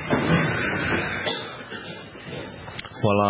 Well,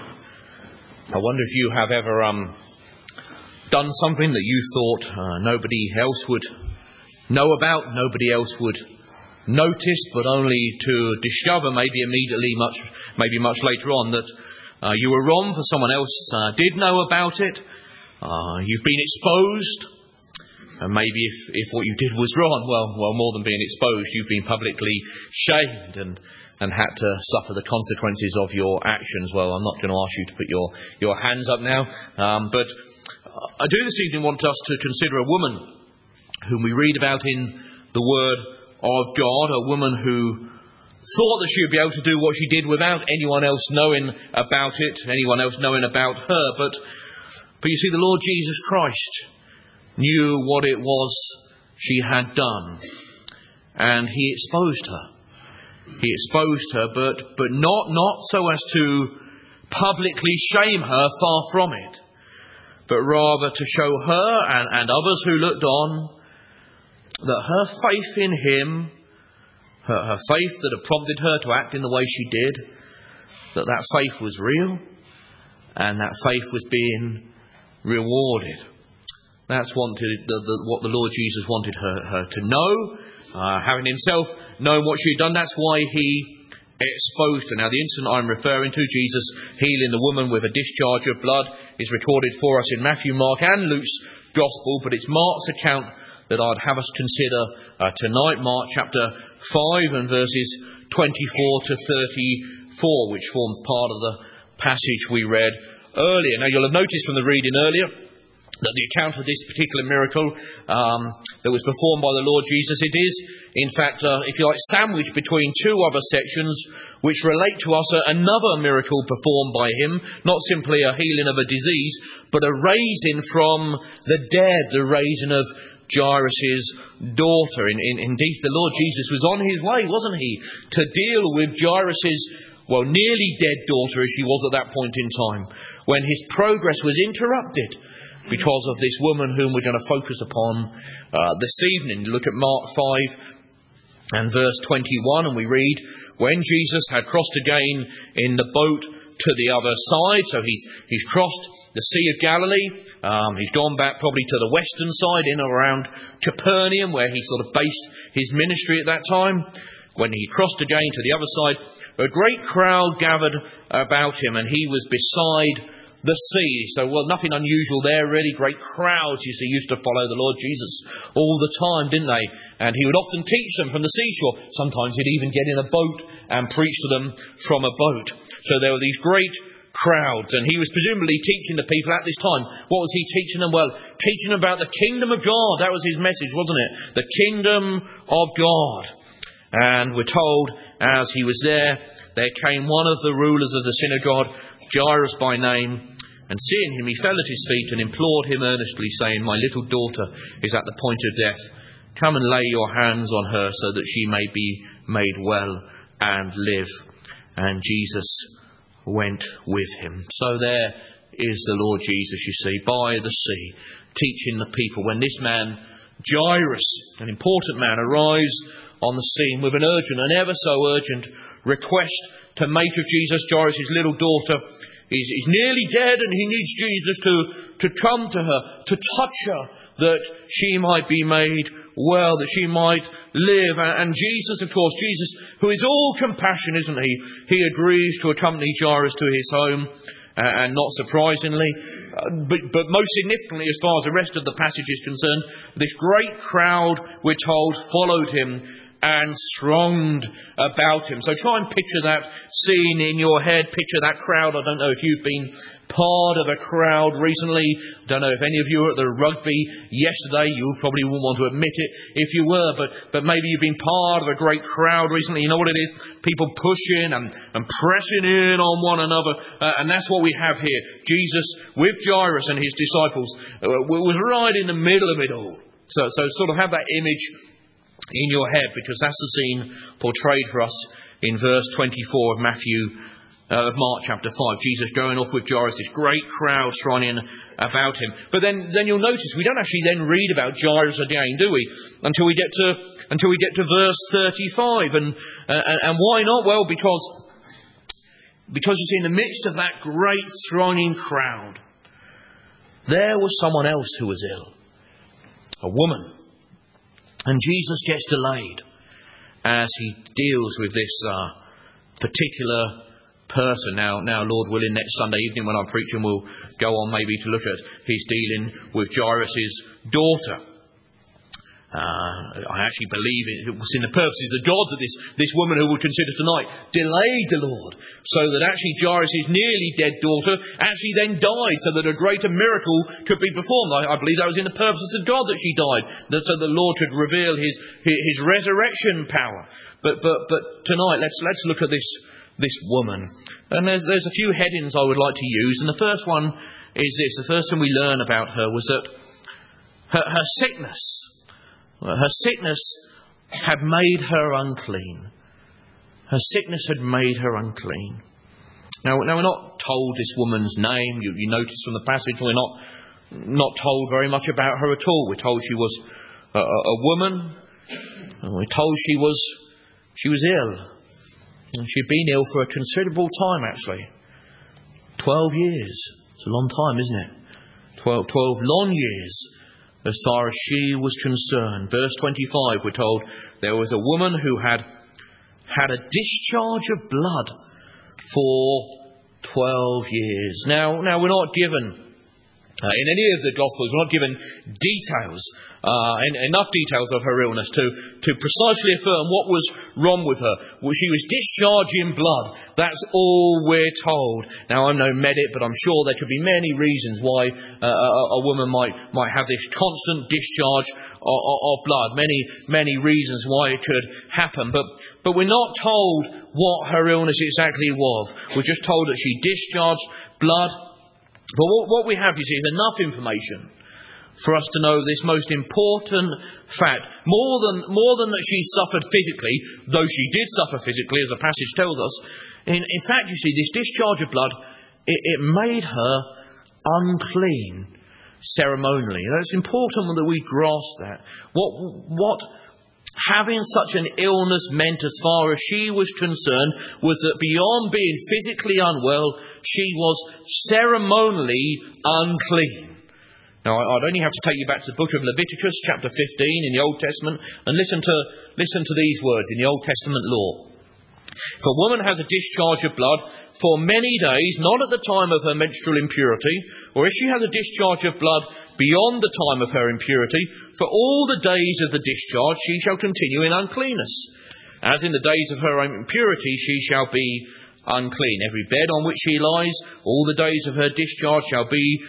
I wonder if you have ever done something that you thought nobody else would know about, nobody else would notice, but only to discover maybe immediately, maybe much later on, that you were wrong, for someone else did know about it. You've been exposed, and maybe if what you did was wrong, well, more than being exposed, you've been publicly shamed and had to suffer the consequences of your actions. Well, I'm not going to ask you to put your hands up now, but I do this evening want us to consider a woman whom we read about in the Word of God, a woman who thought that she would be able to do what she did without anyone else knowing about it, anyone else knowing about her. But you see, the Lord Jesus Christ knew what it was she had done, and He exposed her. He exposed her, but not so as to publicly shame her, far from it, but rather to show her and others who looked on that her faith in Him, her faith that had prompted her to act in the way she did, that faith was real, and that faith was being rewarded. That's what the Lord Jesus wanted her to know, having Himself known what she had done. That's why He exposed her. Now, the incident I'm referring to, Jesus healing the woman with a discharge of blood, is recorded for us in Matthew, Mark and Luke's Gospel, but it's Mark's account that I'd have us consider tonight, Mark chapter 5 and verses 24 to 34, which forms part of the passage we read earlier. Now, you'll have noticed from the reading earlier that the account of this particular miracle that was performed by the Lord Jesus, it is, in fact, if you like, sandwiched between two other sections which relate to us another miracle performed by Him, not simply a healing of a disease, but a raising from the dead, the raising of Jairus' daughter. Indeed, the Lord Jesus was on His way, wasn't He, to deal with Jairus' nearly dead daughter as she was at that point in time, when His progress was interrupted because of this woman whom we're going to focus upon this evening. Look at Mark 5 and verse 21, and we read, when Jesus had crossed again in the boat to the other side, so he's crossed the Sea of Galilee, he's gone back probably to the western side, in or around Capernaum, where he sort of based his ministry at that time. When he crossed again to the other side, a great crowd gathered about him, and he was beside the sea. So, nothing unusual there really. Great crowds, you see, used to follow the Lord Jesus all the time, didn't they? And He would often teach them from the seashore. Sometimes He'd even get in a boat and preach to them from a boat. So there were these great crowds, and He was presumably teaching the people at this time. What was He teaching them? Well, teaching them about the kingdom of God. That was His message, wasn't it? The kingdom of God. And we're told, as He was there came one of the rulers of the synagogue, Jairus by name, and seeing him, he fell at his feet and implored him earnestly, saying, my little daughter is at the point of death. Come and lay your hands on her so that she may be made well and live. And Jesus went with him. So there is the Lord Jesus, you see, by the sea, teaching the people. When this man, Jairus, an important man, arrives on the scene with an urgent, an ever so urgent request to make of Jesus, Jairus' little daughter, He's nearly dead, and he needs Jesus to come to her, to touch her, that she might be made well, that she might live. And Jesus, of course, Jesus, who is all compassion, isn't He? He agrees to accompany Jairus to his home, and not surprisingly, but most significantly, as far as the rest of the passage is concerned, this great crowd, we're told, followed him and thronged about him. So try and picture that scene in your head. Picture that crowd. I don't know if you've been part of a crowd recently. I don't know if any of you were at the rugby yesterday. You probably wouldn't want to admit it if you were, but maybe you've been part of a great crowd recently. You know what it is? People pushing and pressing in on one another. And that's what we have here. Jesus with Jairus and his disciples was right in the middle of it all. So sort of have that image in your head, because that's the scene portrayed for us in verse 24 of Matthew of Mark chapter 5. Jesus going off with Jairus, this great crowd thronging about him. But then you'll notice we don't actually then read about Jairus again, do we? Until we get to verse 35. And why not? Well, because it's in the midst of that great thronging crowd, there was someone else who was ill, a woman. And Jesus gets delayed as he deals with this particular person. Now, Lord willing, next Sunday evening when I'm preaching, we'll go on maybe to look at his dealing with Jairus' daughter. I actually believe it was in the purposes of God that this woman who we'll consider tonight delayed the Lord, so that actually Jairus' nearly dead daughter actually then died, so that a greater miracle could be performed. I believe that was in the purposes of God that she died, so the Lord could reveal his resurrection power. But tonight let's look at this woman, and there's a few headings I would like to use. And the first one is this: the first thing we learn about her was that her sickness. Her sickness had made her unclean. Her sickness had made her unclean. Now we're not told this woman's name. You notice from the passage we're not told very much about her at all. We're told she was a woman. And we're told she was ill. And she'd been ill for a considerable time, actually. 12 years. It's a long time, isn't it? 12 long years. As far as she was concerned. Verse 25, we're told there was a woman who had a discharge of blood for 12 years. Now we're not given, in any of the Gospels, we're not given details, enough details of her illness to precisely affirm what was wrong with her. Well, she was discharging blood. That's all we're told. Now, I'm no medic, but I'm sure there could be many reasons why a woman might have this constant discharge of blood. Many reasons why it could happen. But we're not told what her illness exactly was. We're just told that she discharged blood. But what we have, you see, is enough information for us to know this most important fact. More than that she suffered physically, though she did suffer physically, as the passage tells us. In fact, you see, this discharge of blood, it made her unclean ceremonially. And it's important that we grasp that. What having such an illness meant as far as she was concerned was that beyond being physically unwell, she was ceremonially unclean. Now, I'd only have to take you back to the book of Leviticus, chapter 15 in the Old Testament, and listen to these words in the Old Testament law. If a woman has a discharge of blood for many days, not at the time of her menstrual impurity, or if she has a discharge of blood beyond the time of her impurity, for all the days of the discharge she shall continue in uncleanness. As in the days of her impurity she shall be unclean. Every bed on which she lies, all the days of her discharge shall be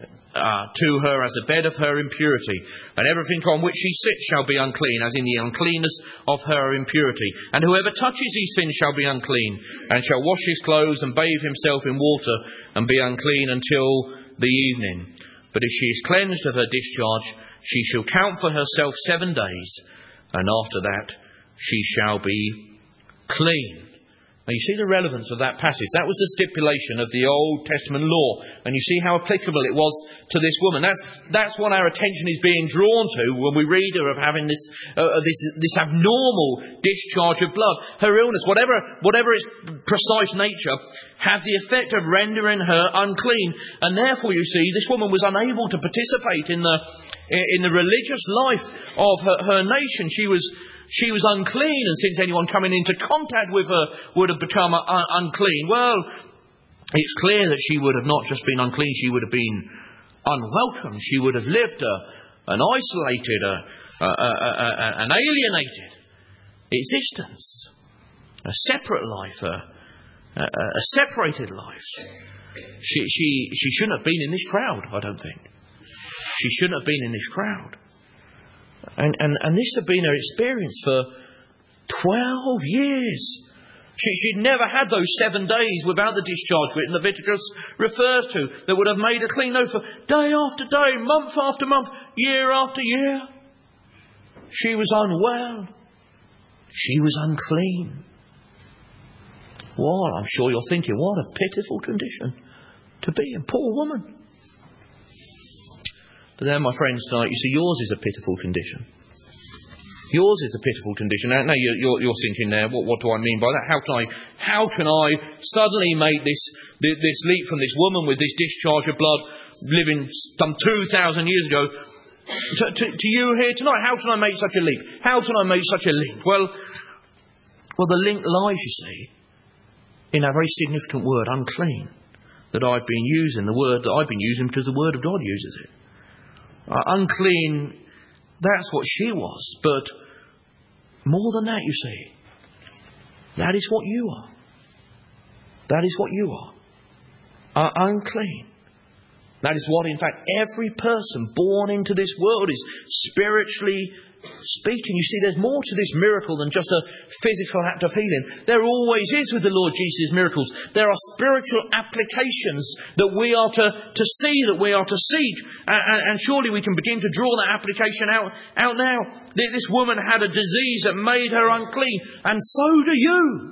to her as a bed of her impurity, and everything on which she sits shall be unclean, as in the uncleanness of her impurity. And whoever touches these things shall be unclean, and shall wash his clothes and bathe himself in water, and be unclean until the evening. But if she is cleansed of her discharge, she shall count for herself 7 days, and after that she shall be clean. Now you see the relevance of that passage. That was the stipulation of the Old Testament law. And you see how applicable it was to this woman. That's what our attention is being drawn to when we read her of having this abnormal discharge of blood. Her illness, whatever its precise nature, had the effect of rendering her unclean. And therefore, you see, this woman was unable to participate in the religious life of her nation. She was unclean, and since anyone coming into contact with her would have become unclean, well, it's clear that she would have not just been unclean, she would have been unwelcome. She would have lived an isolated, an alienated existence, a separate life, a separated life. She shouldn't have been in this crowd, I don't think. She shouldn't have been in this crowd. And this had been her experience for 12 years. She'd never had those 7 days without the discharge that Leviticus refers to that would have made her clean. No, for day after day, month after month, year after year, she was unwell. She was unclean. Well, I'm sure you're thinking, what a pitiful condition to be in. Poor woman. But then, my friends, tonight, you see, yours is a pitiful condition. Yours is a pitiful condition. Now you're thinking there, what do I mean by that? How can I suddenly make this leap from this woman with this discharge of blood living some 2,000 years ago to you here tonight? How can I make such a leap? How can I make such a link? Well, the link lies, you see, in a very significant word, unclean, that I've been using. The word that I've been using because the Word of God uses it. Unclean, that's what she was. But more than that, you see, that is what you are. That is what you are. Unclean. That is what, in fact, every person born into this world is, spiritually speaking. You see, there's more to this miracle than just a physical act of healing. There always is with the Lord Jesus' miracles. There are spiritual applications that we are to see, that we are to seek. And surely we can begin to draw that application out now. This woman had a disease that made her unclean, and so do you.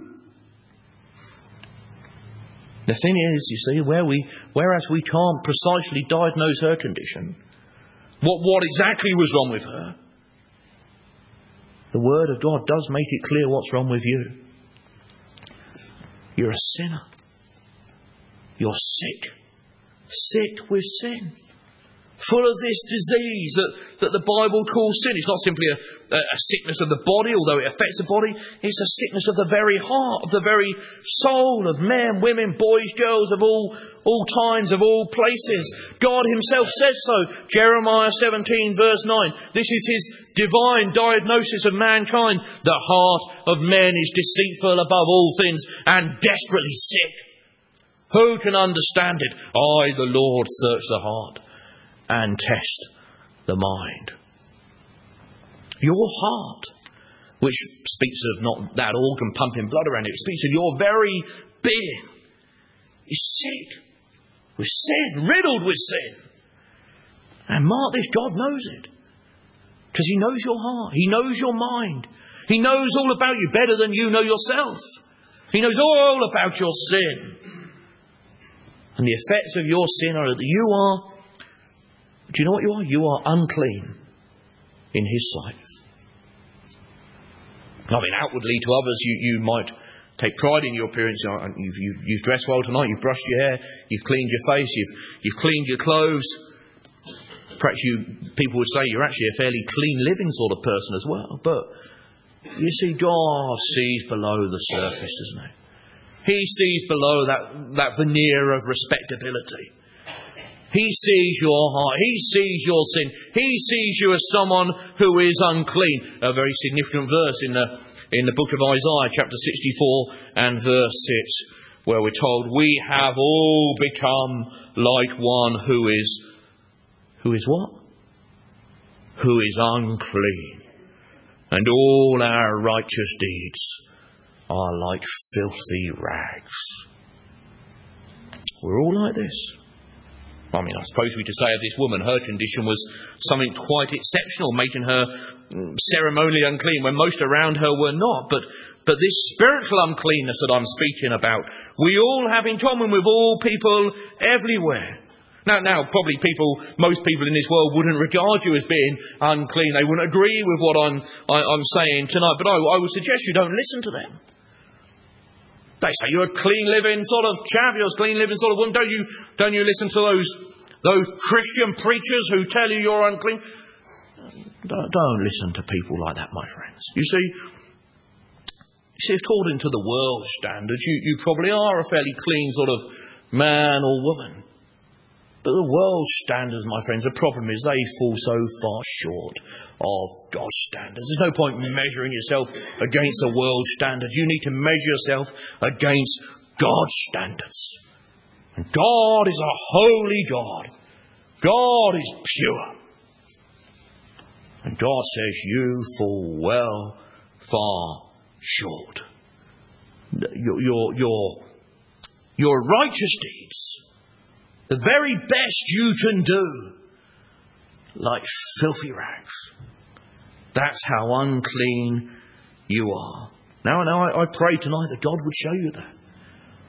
The thing is, you see, whereas we can't precisely diagnose her condition, what exactly was wrong with her, the Word of God does make it clear what's wrong with you. You're a sinner. You're sick. Sick with sin. Full of this disease that the Bible calls sin. It's not simply a sickness of the body, although it affects the body. It's a sickness of the very heart, of the very soul of men, women, boys, girls of all times, of all places. God Himself says so. Jeremiah 17 verse 9. This is His divine diagnosis of mankind. The heart of men is deceitful above all things and desperately sick. Who can understand it? I, the Lord, search the heart and test the mind. Your heart, which speaks of not that organ pumping blood around it, it speaks of your very being, is sick with sin, riddled with sin. And mark this, God knows it. Because He knows your heart. He knows your mind. He knows all about you better than you know yourself. He knows all about your sin. And the effects of your sin are that you are, do you know what you are? You are unclean in His sight. I mean, outwardly to others, you might take pride in your appearance. You've dressed well tonight. You've brushed your hair. You've cleaned your face. You've cleaned your clothes. Perhaps people would say you're actually a fairly clean living sort of person as well. But you see, God sees below the surface, doesn't He? He sees below that veneer of respectability. He sees your heart. He sees your sin. He sees you as someone who is unclean. A very significant verse in the book of Isaiah, chapter 64 and verse 6, where we're told, we have all become like one who is what? Who is unclean. And all our righteous deeds are like filthy rags. We're all like this. I mean, I suppose we could say of this woman, her condition was something quite exceptional, making her ceremonially unclean when most around her were not. But this spiritual uncleanness that I'm speaking about, we all have in common with all people everywhere. Now, probably most people in this world wouldn't regard you as being unclean. They wouldn't agree with what I'm saying tonight. But I would suggest you don't listen to them. They say you're a clean living sort of chap, you're a clean living sort of woman. Don't you listen to those Christian preachers who tell you you're unclean? Don't listen to people like that, my friends. You see, according to the world's standards, you probably are a fairly clean sort of man or woman. But the world's standards, my friends, the problem is they fall so far short of God's standards. There's no point measuring yourself against the world's standards. You need to measure yourself against God's standards. And God is a holy God. God is pure. And God says you fall well far short. Your righteous deeds, the very best you can do, like filthy rags. That's how unclean you are. Now I pray tonight that God would show you that.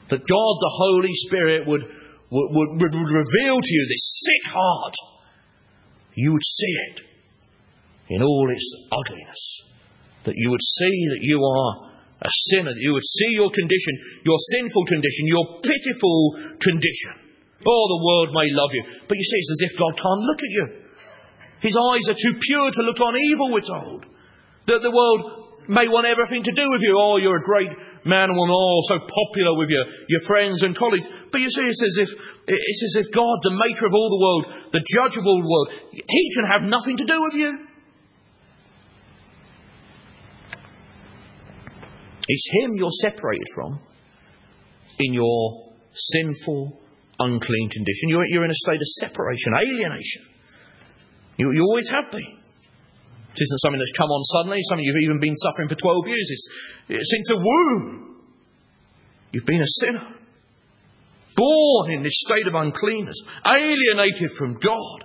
That God, the Holy Spirit, would reveal to you this sick heart. You would see it in all its ugliness. That you would see that you are a sinner. That you would see your condition, your sinful condition, your pitiful condition. Oh, the world may love you. But you see, it's as if God can't look at you. His eyes are too pure to look on evil, we're told. That the world may want everything to do with you. Oh, you're a great man and woman. Oh, so popular with your friends and colleagues. But you see, it's as if God, the maker of all the world, the judge of all the world, He can have nothing to do with you. It's Him you're separated from in your sinful, unclean condition. You're in a state of separation, alienation. You always have been. It isn't something that's come on suddenly. Something you've even been suffering for 12 years. It's since the womb. You've been a sinner. Born in this state of uncleanness. Alienated from God.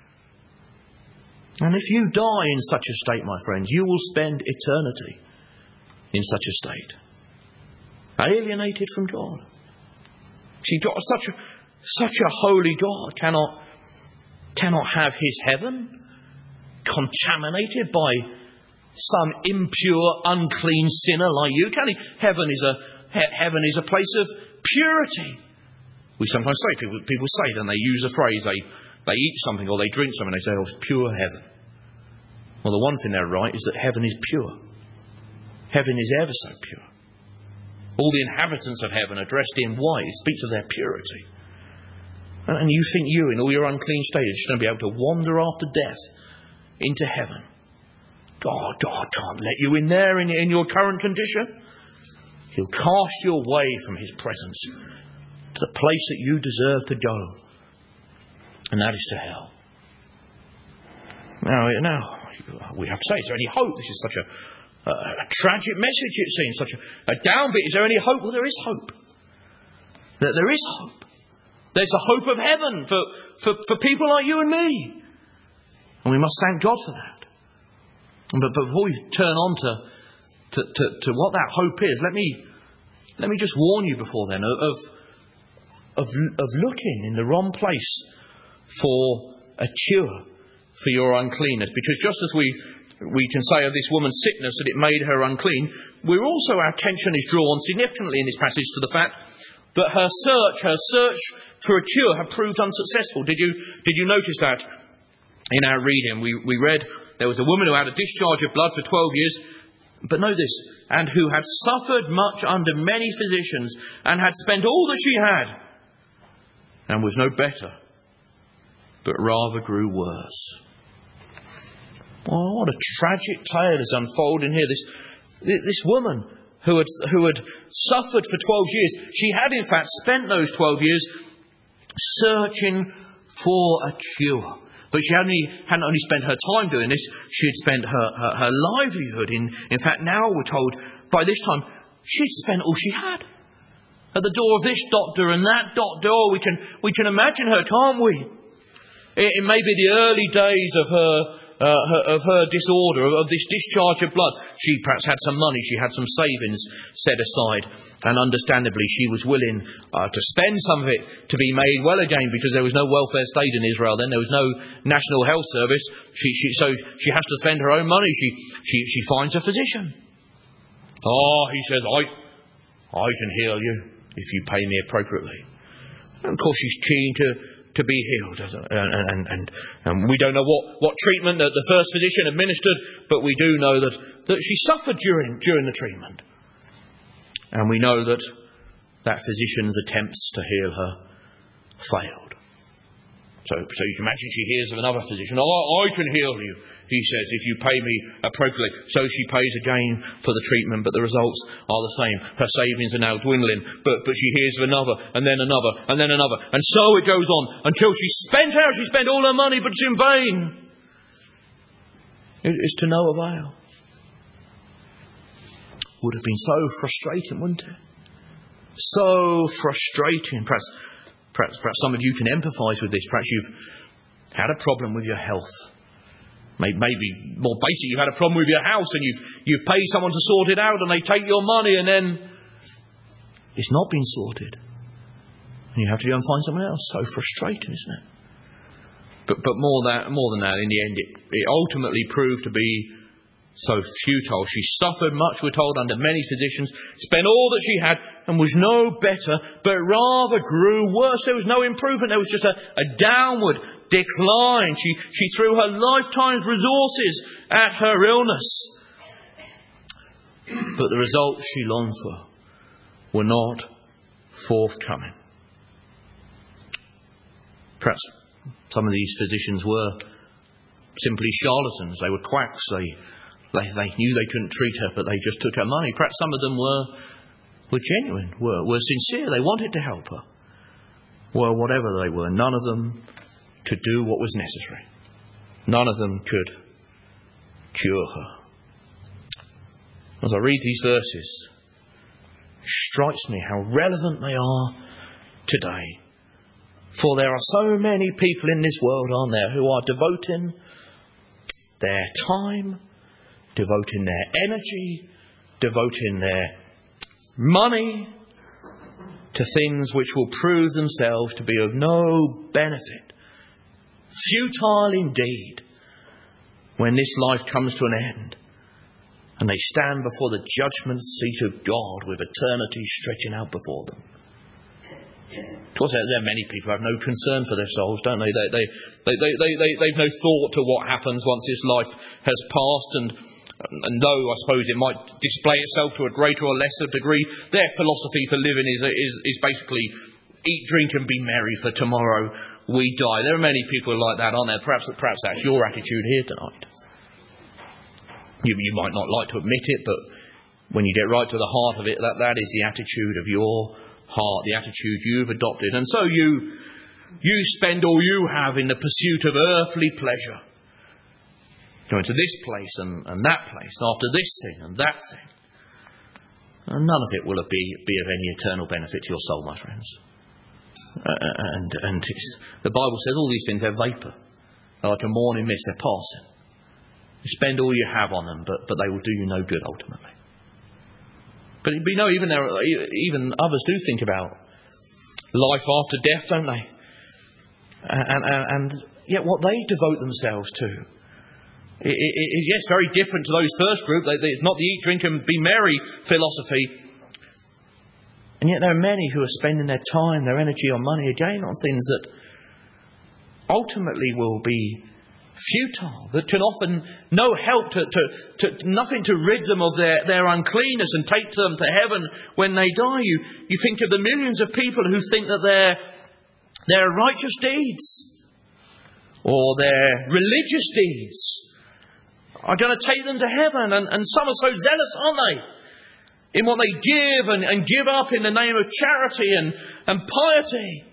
And if you die in such a state, my friends, you will spend eternity in such a state. Alienated from God. See, God, such a holy God cannot have His heaven contaminated by some impure, unclean sinner like you, can he? Heaven is a place of purity. We sometimes say, people say, then they use the phrase, they eat something or they drink something, they say, oh, it's pure heaven. Well, the one thing they're right is that heaven is pure. Heaven is ever so pure. All the inhabitants of heaven are dressed in white. It speaks of their purity. And you think you, in all your unclean state, are going to be able to wander after death into heaven. God can't let you in there in your current condition. He'll cast you away from His presence to the place that you deserve to go. And that is to hell. Now, we have to say, is there any hope? This is such a tragic message, it seems. Such a downbeat. Is there any hope? Well, there is hope. There is hope. There's a hope of heaven for people like you and me. And we must thank God for that. But before we turn on to what that hope is, let me just warn you before then of looking in the wrong place for a cure for your uncleanness. Because just as we can say of this woman's sickness that it made her unclean, our attention is drawn significantly in this passage to the fact that her search for a cure had proved unsuccessful. Did you notice that? In our reading, we read there was a woman who had a discharge of blood for 12 years, but know this, and who had suffered much under many physicians, and had spent all that she had, and was no better, but rather grew worse. Oh, what a tragic tale is unfolding here. This woman who had suffered for 12 years, she had in fact spent those 12 years searching for a cure. But she hadn't only spent her time doing this, she had spent her livelihood. In fact, now we're told, by this time, she'd spent all she had. At the door of this doctor and that doctor. Oh, we can imagine her, can't we? It may be the early days of her disorder, of this discharge of blood. She perhaps had some money, she had some savings set aside, and understandably she was willing to spend some of it to be made well again, because there was no welfare state in Israel then. There was no national health service. So she has to spend her own money. She finds a physician. Oh, he says, I can heal you if you pay me appropriately. And of course she's keen to be healed. And we don't know what treatment that the first physician administered, but we do know that she suffered during the treatment. And we know that physician's attempts to heal her failed. So you can imagine she hears of another physician. I can heal you, he says, if you pay me appropriately. So she pays again for the treatment, but the results are the same. Her savings are now dwindling, but she hears of another, and then another, and then another. And so it goes on until she spent all her money, but it's in vain. It is to no avail. Would have been so frustrating, wouldn't it? So frustrating. Perhaps some of you can empathise with this. Perhaps you've had a problem with your health. Maybe more basic, you've had a problem with your house and you've paid someone to sort it out, and they take your money, and then It's not been sorted. And you have to go and find someone else. So frustrating, isn't it? But more than that, in the end, it ultimately proved to be so futile. She suffered much, we're told, under many physicians, spent all that she had, and was no better, but rather grew worse. There was no improvement. There was just a downward decline. She threw her lifetime's resources at her illness. But the results she longed for were not forthcoming. Perhaps some of these physicians were simply charlatans. They were quacks. They knew they couldn't treat her, but they just took her money. Perhaps some of them were genuine, were sincere. They wanted to help her. Well, whatever they were, none of them could do what was necessary. None of them could cure her. As I read these verses, it strikes me how relevant they are today. For there are so many people in this world, aren't there, who are devoting their time, devoting their energy, devoting their money to things which will prove themselves to be of no benefit. Futile indeed, when this life comes to an end and they stand before the judgment seat of God with eternity stretching out before them. Of course, there are many people who have no concern for their souls, don't they? They've no thought to what happens once this life has passed, and though I suppose it might display itself to a greater or lesser degree, their philosophy for living is basically eat, drink and be merry, for tomorrow we die. There are many people like that, aren't there? Perhaps that's your attitude here tonight. You might not like to admit it, but when you get right to the heart of it, that is the attitude of your heart, the attitude you've adopted. And so you spend all you have in the pursuit of earthly pleasure. Going to this place and that place, after this thing and that thing. And none of it will be of any eternal benefit to your soul, my friends. And the Bible says all these things are vapour. They're like a morning mist, they're passing. You spend all you have on them, but they will do you no good ultimately. But you know, even others do think about life after death, don't they? And yet what they devote themselves to, yes, very different to those first group. It's not the eat, drink and be merry philosophy. And yet there are many who are spending their time, their energy or money again on things that ultimately will be futile, that can offer no help, to nothing to rid them of their uncleanness and take them to heaven when they die. You think of the millions of people who think that their righteous deeds or their religious deeds are going to take them to heaven, and some are so zealous, aren't they, in what they give and give up in the name of charity and piety.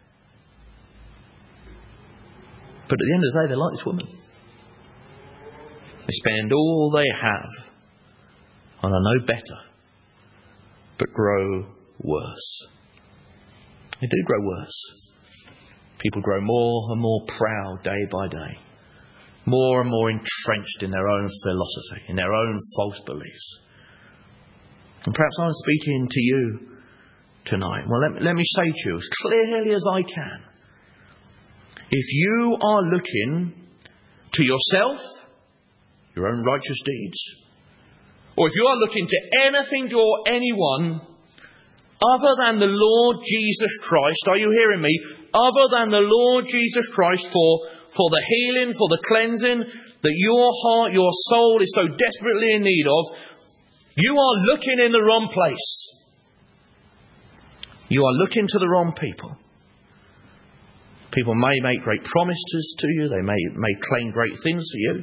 But at the end of the day, they're like this woman. They spend all they have and are no better, but grow worse. They do grow worse. People grow more and more proud day by day, more and more entrenched in their own philosophy, in their own false beliefs. And perhaps I'm speaking to you tonight. Well, let me say to you as clearly as I can, if you are looking to yourself, your own righteous deeds, or if you are looking to anything or anyone other than the Lord Jesus Christ, are you hearing me? Other than the Lord Jesus Christ for the healing, for the cleansing that your heart, your soul is so desperately in need of, you are looking in the wrong place. You are looking to the wrong people. People may make great promises to you. They may claim great things for you.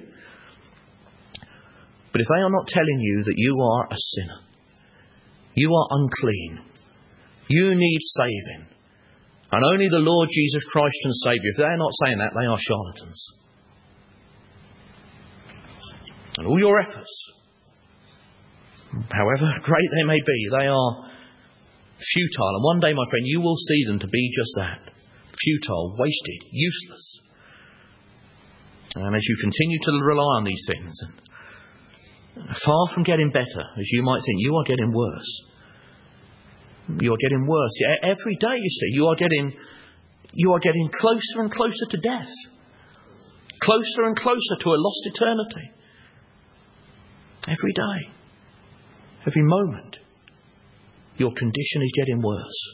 But if they are not telling you that you are a sinner, you are unclean, you need saving, and only the Lord Jesus Christ can save you, if they are not saying that, they are charlatans. And all your efforts, however great they may be, they are futile. And one day, my friend, you will see them to be just that. Futile, wasted, useless. And as you continue to rely on these things, far from getting better, as you might think, you are getting worse. You're getting worse. Every day, you see, you are getting closer and closer to death. Closer and closer to a lost eternity. Every day. Every moment. Your condition is getting worse.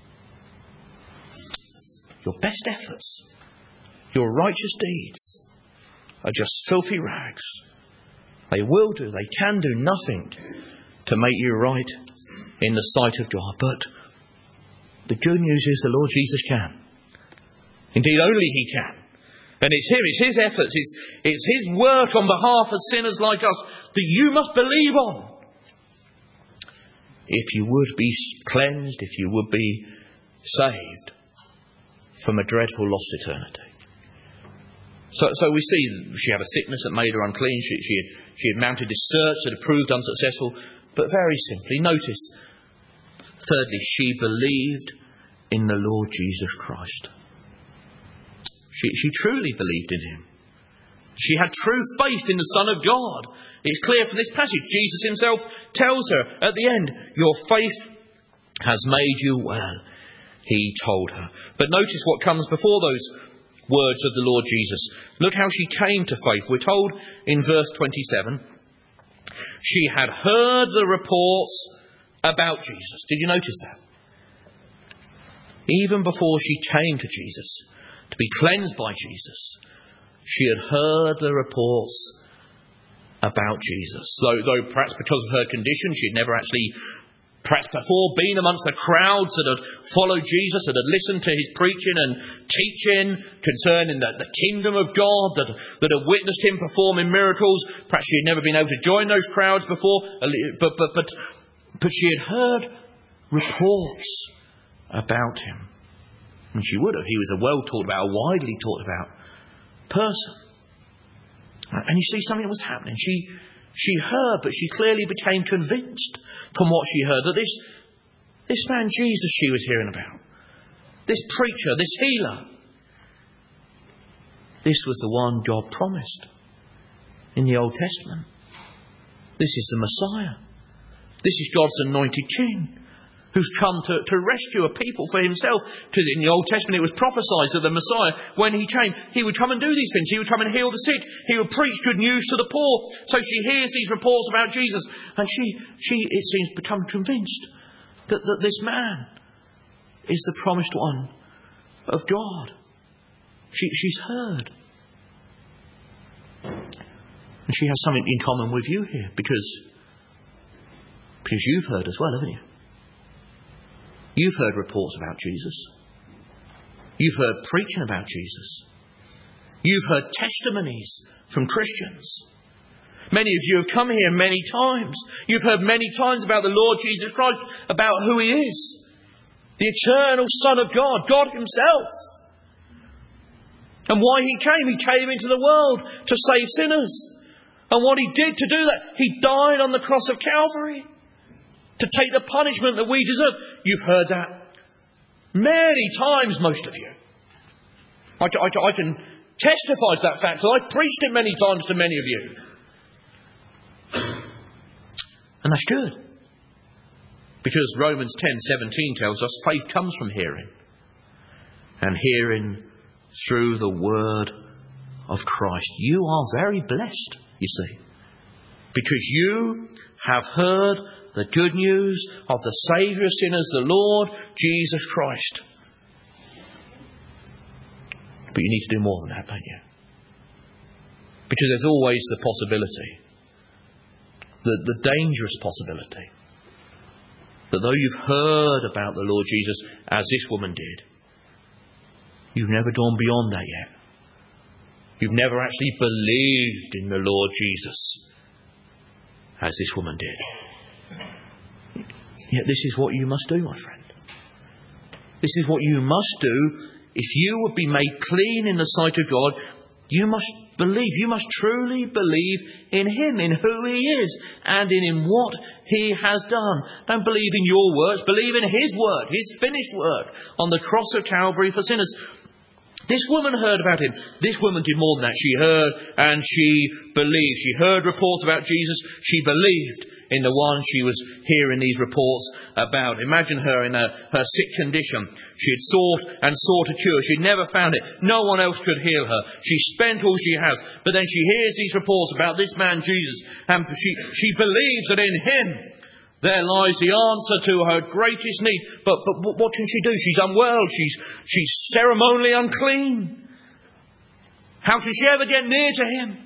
Your best efforts, your righteous deeds are just filthy rags. They will do, they can do nothing to make you right in the sight of God. But the good news is the Lord Jesus can. Indeed, only He can. And it's Him, it's His efforts, it's His work on behalf of sinners like us that you must believe on. If you would be cleansed, if you would be saved from a dreadful lost eternity. So we see she had a sickness that made her unclean. She had mounted this search that had proved unsuccessful. But very simply, notice, thirdly, she believed in the Lord Jesus Christ. She truly believed in Him. She had true faith in the Son of God. It's clear from this passage. Jesus Himself tells her at the end, your faith has made you well, He told her. But notice what comes before those words of the Lord Jesus. Look how she came to faith. We're told in verse 27, she had heard the reports about Jesus. Did you notice that? Even before she came to Jesus, to be cleansed by Jesus, she had heard the reports about Jesus. Though perhaps because of her condition, she had never actually, perhaps before, been amongst the crowds that had followed Jesus, that had listened to His preaching and teaching concerning the kingdom of God, that had witnessed Him performing miracles. Perhaps she had never been able to join those crowds before, but she had heard reports about Him. And she would have. He was a well taught about, a widely taught about person. And you see, something was happening. She heard, but she clearly became convinced from what she heard that this man Jesus she was hearing about, this preacher, this healer, this was the one God promised in the Old Testament. This is the Messiah. This is God's anointed King who's come to rescue a people for Himself. In the Old Testament it was prophesied that the Messiah, when He came, He would come and do these things. He would come and heal the sick. He would preach good news to the poor. So she hears these reports about Jesus, and she it seems, become convinced that this man is the promised one of God. She's heard. And she has something in common with you here, because you've heard as well, haven't you? You've heard reports about Jesus. You've heard preaching about Jesus. You've heard testimonies from Christians. Many of you have come here many times. You've heard many times about the Lord Jesus Christ, about who He is. The eternal Son of God, God Himself. And why He came. He came into the world to save sinners. And what He did to do that, He died on the cross of Calvary to take the punishment that we deserve. You've heard that many times, most of you. I can testify to that fact, because I've preached it many times to many of you. And that's good. Because Romans 10:17 tells us faith comes from hearing. And hearing through the word of Christ. You are very blessed, you see. Because you have heard the good news of the Saviour of sinners, the Lord Jesus Christ. But you need to do more than that, don't you? Because there's always the possibility, the dangerous possibility, that though you've heard about the Lord Jesus, as this woman did, you've never gone beyond that yet. You've never actually believed in the Lord Jesus, as this woman did. Yet this is what you must do, my friend. This is what you must do if you would be made clean in the sight of God. You must believe. You must truly believe in Him, in who He is, and in what He has done. Don't believe in your works. Believe in His work, His finished work on the cross of Calvary for sinners. This woman heard about Him. This woman did more than that. She heard and she believed. She heard reports about Jesus. She believed in the one she was hearing these reports about. Imagine her in her sick condition. She had sought and sought a cure. She'd never found it. No one else could heal her. She spent all she has. But then she hears these reports about this man Jesus, and she believes that in him there lies the answer to her greatest need. But what can she do? She's unwell. She's ceremonially unclean. How can she ever get near to him?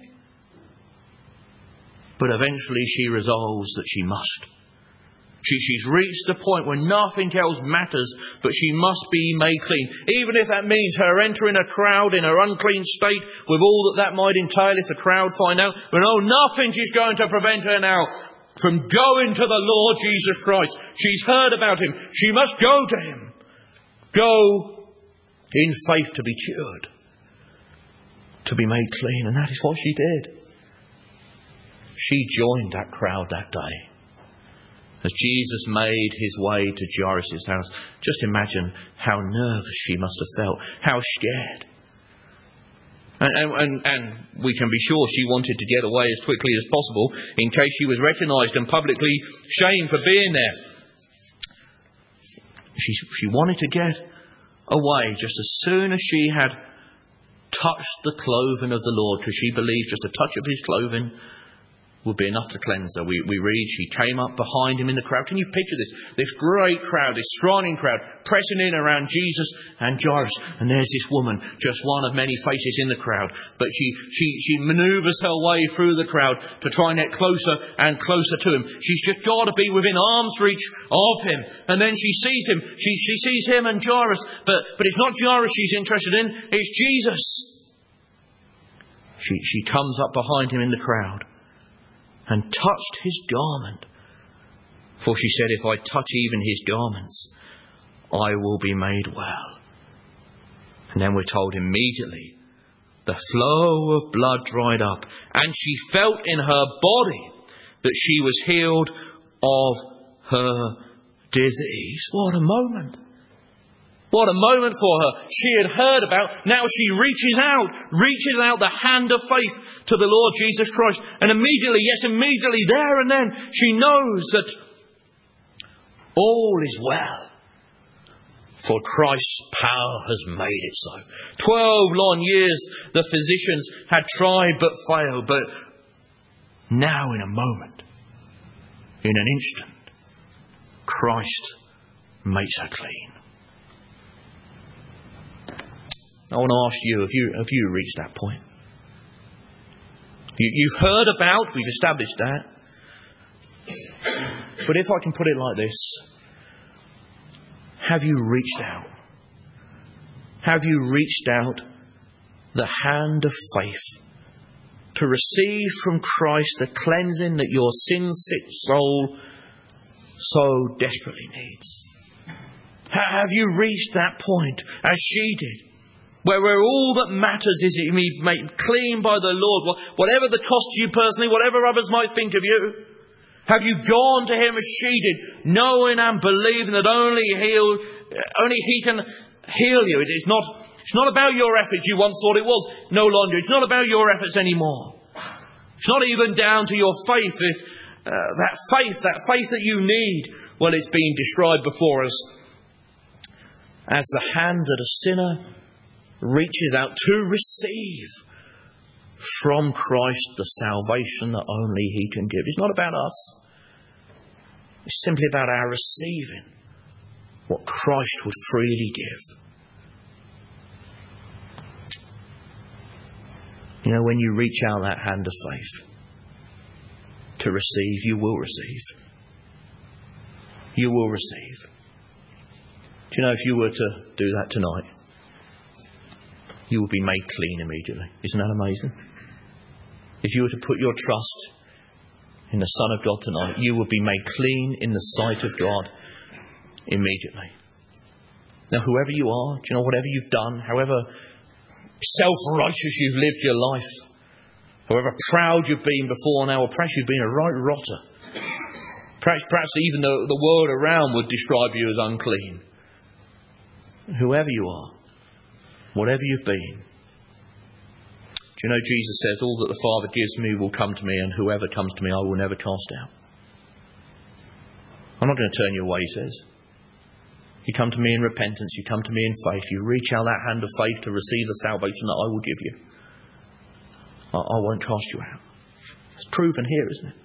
But eventually she resolves that she must. She's reached the point where nothing else matters, but she must be made clean. Even if that means her entering a crowd in her unclean state, with all that might entail if the crowd find out. But no, nothing is going to prevent her now from going to the Lord Jesus Christ. She's heard about him. She must go to him. Go in faith to be cured, to be made clean. And that is what she did. She joined that crowd that day. As Jesus made his way to Jairus' house, just imagine how nervous she must have felt, how scared. And we can be sure she wanted to get away as quickly as possible in case she was recognised and publicly shamed for being there. She wanted to get away just as soon as she had touched the clothing of the Lord, because she believed just a touch of his clothing would be enough to cleanse her. We read she came up behind him in the crowd. Can you picture this great crowd, this thronging crowd, pressing in around Jesus and Jairus? And there's this woman, just one of many faces in the crowd. But she manoeuvres her way through the crowd to try and get closer and closer to him. She's just got to be within arm's reach of him. And then she sees him. She sees him and Jairus. But it's not Jairus she's interested in. It's Jesus. She comes up behind him in the crowd and touched his garment. For she said, if I touch even his garments, I will be made well. And then we're told immediately the flow of blood dried up, and she felt in her body that she was healed of her disease. What a moment. What a moment for her. She had heard about. Now she reaches out the hand of faith to the Lord Jesus Christ. And immediately, there and then, she knows that all is well. For Christ's power has made it so. 12 long years the physicians had tried but failed. But now in a moment, in an instant, Christ makes her clean. I want to ask you, have you reached that point? You've heard about, we've established that. But if I can put it like this, have you reached out? Have you reached out the hand of faith to receive from Christ the cleansing that your sin-sick soul so desperately needs? Have you reached that point as she did? Where all that matters is to be made clean by the Lord. Whatever the cost to you personally, whatever others might think of you. Have you gone to him as she did, knowing and believing that only he can heal you? It's not about your efforts. You once thought it was. No longer. It's not about your efforts anymore. It's not even down to your faith. That faith that you need. Well, it's been described before us as the hand that a sinner reaches out to receive from Christ the salvation that only he can give. It's not about us. It's simply about our receiving what Christ would freely give. You know, when you reach out that hand of faith to receive, you will receive. You will receive. Do you know, if you were to do that tonight, you will be made clean immediately. Isn't that amazing? If you were to put your trust in the Son of God tonight, you will be made clean in the sight of God immediately. Now, whoever you are, do you know, whatever you've done, however self-righteous you've lived your life, however proud you've been before now, or perhaps you've been a right rotter, perhaps even the world around would describe you as unclean. Whoever you are, whatever you've been. Do you know Jesus says, all that the Father gives me will come to me, and whoever comes to me I will never cast out. I'm not going to turn you away, he says. You come to me in repentance, you come to me in faith, you reach out that hand of faith to receive the salvation that I will give you. I won't cast you out. It's proven here, isn't it?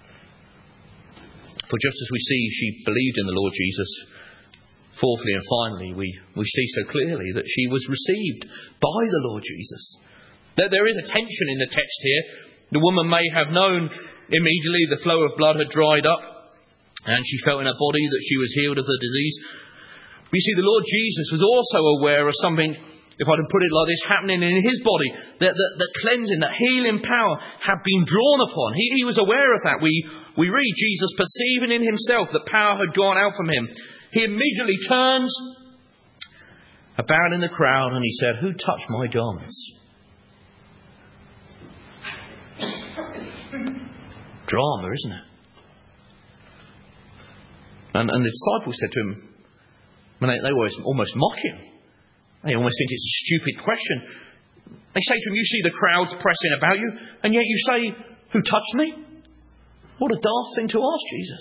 For just as we see she believed in the Lord Jesus, fourthly and finally, we see so clearly that she was received by the Lord Jesus. There is a tension in the text here. The woman may have known immediately the flow of blood had dried up, and she felt in her body that she was healed of the disease. But you see, the Lord Jesus was also aware of something, if I can put it like this, happening in his body. That cleansing, that healing power had been drawn upon. He was aware of that. We read Jesus perceiving in himself that power had gone out from him. He immediately turns about in the crowd and he said, "Who touched my garments?" Drama, isn't it? And the disciples said to him, they were almost mocking. They almost think it's a stupid question. They say to him, "You see the crowds pressing about you, and yet you say, 'Who touched me?'" What a daft thing to ask Jesus.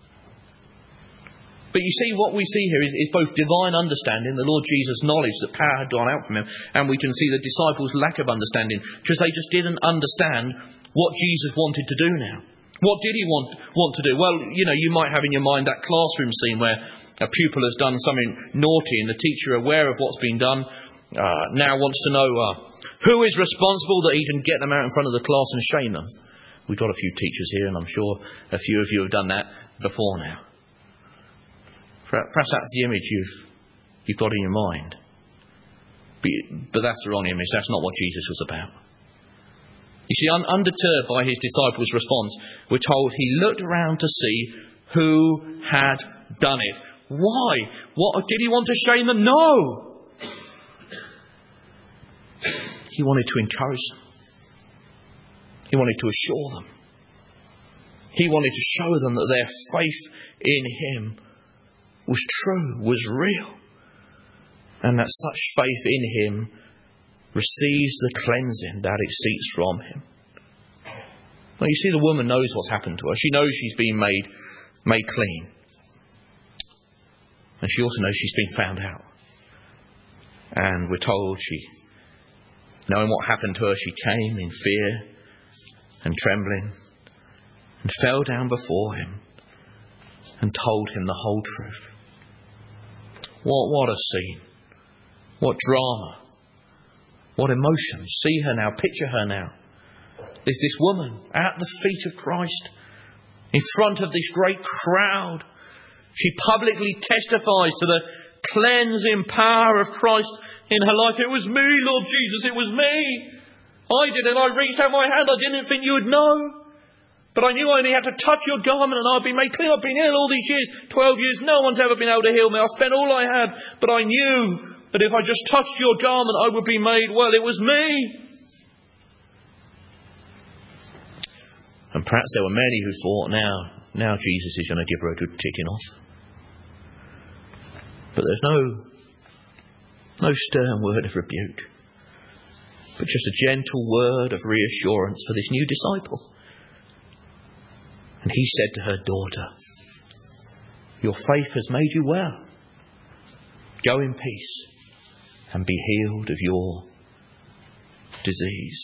But you see, what we see here is both divine understanding, the Lord Jesus' knowledge that power had gone out from him, and we can see the disciples' lack of understanding, because they just didn't understand what Jesus wanted to do now. What did he want to do? Well, you might have in your mind that classroom scene where a pupil has done something naughty and the teacher, aware of what's been done, now wants to know who is responsible, that he can get them out in front of the class and shame them. We've got a few teachers here, and I'm sure a few of you have done that before now. Perhaps that's the image you've got in your mind. But that's the wrong image. That's not what Jesus was about. You see, undeterred by his disciples' response, we're told he looked around to see who had done it. Why? What did he want to shame them? No! He wanted to encourage them. He wanted to assure them. He wanted to show them that their faith in him was true, was real, and that such faith in him receives the cleansing that it seeks from him. Well, you see, the woman knows what's happened to her. She knows she's been made clean. And she also knows she's been found out. And we're told knowing what happened to her, she came in fear and trembling and fell down before him and told him the whole truth. What a scene. What drama. What emotion. See her now. Picture her now. There's this woman at the feet of Christ, in front of this great crowd. She publicly testifies to the cleansing power of Christ in her life. "It was me, Lord Jesus, it was me. I did it. I reached out my hand. I didn't think you would know. But I knew I only had to touch your garment and I'd been made clean. I've been ill all these years, 12 years. No one's ever been able to heal me. I spent all I had. But I knew that if I just touched your garment, I would be made well. It was me." And perhaps there were many who thought, now Jesus is going to give her a good ticking off. But there's no stern word of rebuke, but just a gentle word of reassurance for this new disciple. And he said to her, "Daughter, your faith has made you well. Go in peace and be healed of your disease."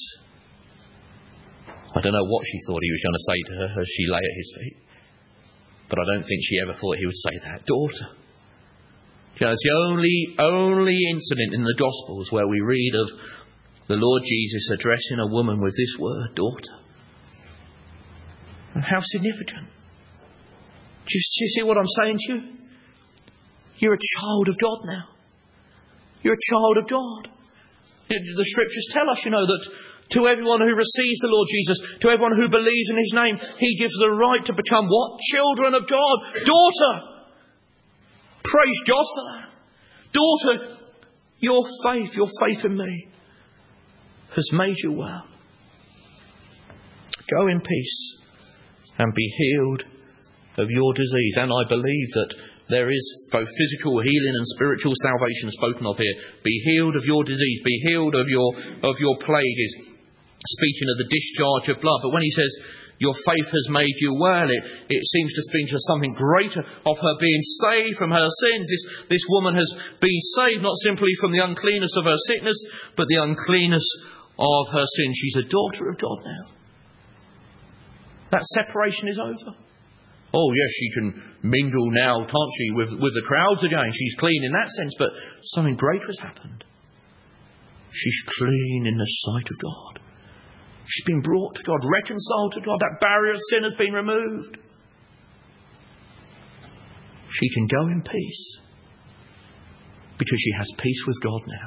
I don't know what she thought he was going to say to her as she lay at his feet, but I don't think she ever thought he would say that. Daughter. It's the only incident in the Gospels where we read of the Lord Jesus addressing a woman with this word, daughter. And how significant. Do you see what I'm saying to you? You're a child of God now. You're a child of God. The scriptures tell us, that to everyone who receives the Lord Jesus, to everyone who believes in his name, he gives the right to become what? Children of God. Daughter. Praise God for that. Daughter, your faith in me has made you well. Go in peace and be healed of your disease. And I believe that there is both physical healing and spiritual salvation spoken of here. Be healed of your disease. Be healed of your plague is speaking of the discharge of blood. But when he says, Your faith has made you well. It seems to speak to something greater of her being saved from her sins. This woman has been saved not simply from the uncleanness of her sickness, but the uncleanness of her sin. She's a daughter of God now. That separation is over. Oh yes, she can mingle now, can't she, with the crowds again. She's clean in that sense, but something greater has happened. She's clean in the sight of God. She's been brought to God, reconciled to God. That barrier of sin has been removed. She can go in peace because she has peace with God now.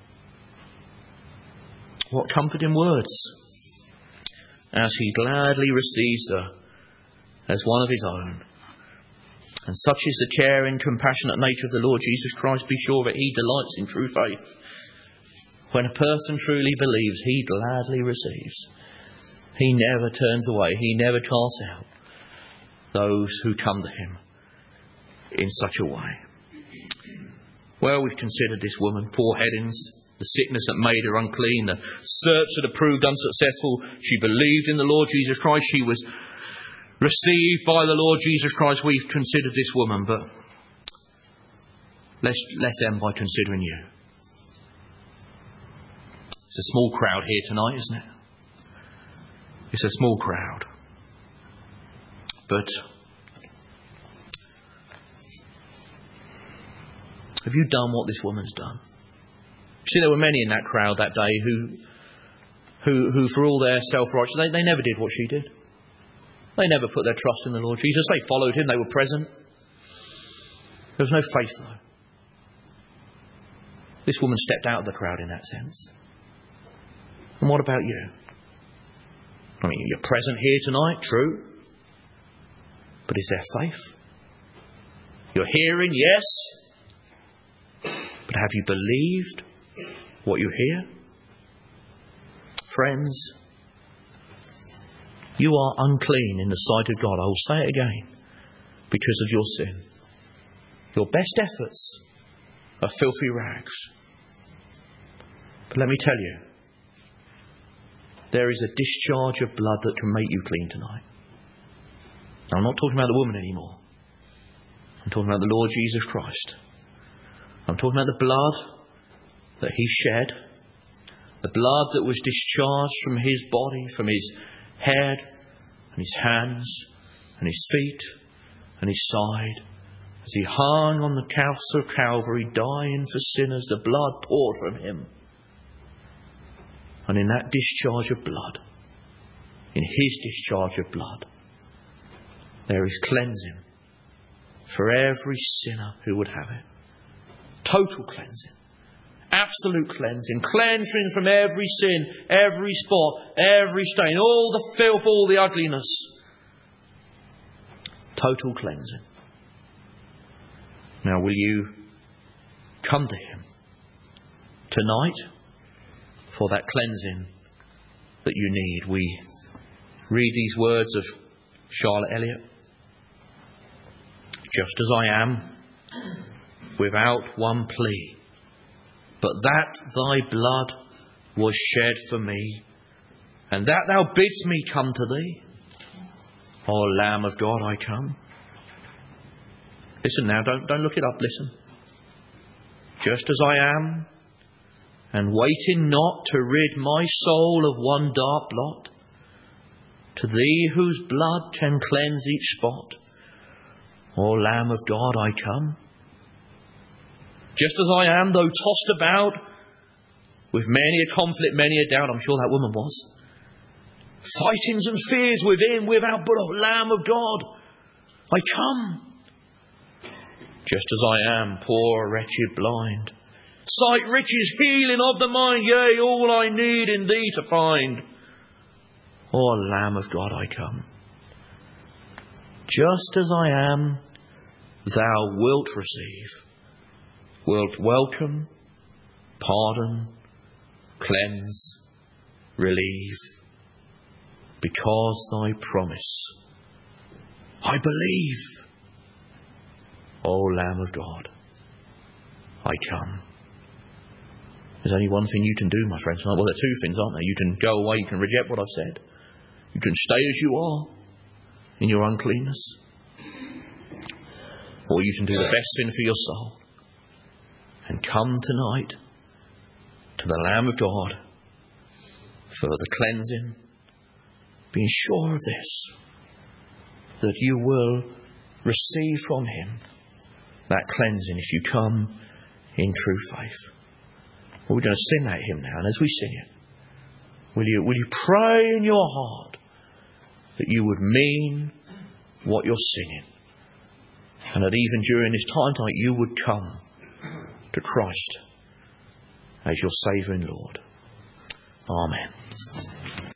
What comforting words as he gladly receives her as one of his own. And such is the caring, compassionate nature of the Lord Jesus Christ. Be sure that he delights in true faith. When a person truly believes, he gladly receives. He never turns away. He never casts out those who come to him in such a way. Well, we've considered this woman, 4 headings. The sickness that made her unclean, the search that had proved unsuccessful. She believed in the Lord Jesus Christ. She was received by the Lord Jesus Christ. We've considered this woman, but let's end by considering you. It's a small crowd here tonight, isn't it? It's a small crowd. But have you done what this woman's done? See, there were many in that crowd that day who for all their self-righteousness, they never did what she did. They never put their trust in the Lord Jesus. They followed him. They were present. There was no faith, though. This woman stepped out of the crowd in that sense. And what about you? I mean, you're present here tonight, true. But is there faith? You're hearing, yes. But have you believed what you hear? Friends, you are unclean in the sight of God. I will say it again. Because of your sin. Your best efforts are filthy rags. But let me tell you, there is a discharge of blood that can make you clean tonight. Now, I'm not talking about the woman anymore. I'm talking about the Lord Jesus Christ. I'm talking about the blood that he shed. The blood that was discharged from his body, from his head and his hands and his feet and his side. As he hung on the cross of Calvary, dying for sinners, the blood poured from him. And in that discharge of blood, in his discharge of blood, there is cleansing for every sinner who would have it. Total cleansing. Absolute cleansing. Cleansing from every sin, every spot, every stain, all the filth, all the ugliness. Total cleansing. Now, will you come to him tonight for that cleansing that you need? We read these words of Charlotte Elliott. Just as I am, without one plea, but that thy blood was shed for me, and that thou bidst me come to thee. O Lamb of God, I come. Listen now, don't look it up, listen. Just as I am, and waiting not to rid my soul of one dark blot, to thee whose blood can cleanse each spot, O Lamb of God, I come. Just as I am, though tossed about with many a conflict, many a doubt, I'm sure that woman was, fightings and fears within, without, but O Lamb of God, I come. Just as I am, poor, wretched, blind, sight, riches, healing of the mind, yea, all I need in thee to find. O Lamb of God, I come. Just as I am, thou wilt receive, wilt welcome, pardon, cleanse, relieve, because thy promise I believe. O Lamb of God, I come. There's only one thing you can do, my friends. Well, there are two things, aren't there? You can go away, you can reject what I've said. You can stay as you are in your uncleanness. Or you can do the best thing for your soul and come tonight to the Lamb of God for the cleansing, being sure of this, that you will receive from Him that cleansing if you come in true faith. Well, we're going to sing that hymn now, and as we sing it, will you pray in your heart that you would mean what you're singing, and that even during this time tonight you would come to Christ as your Saviour and Lord. Amen.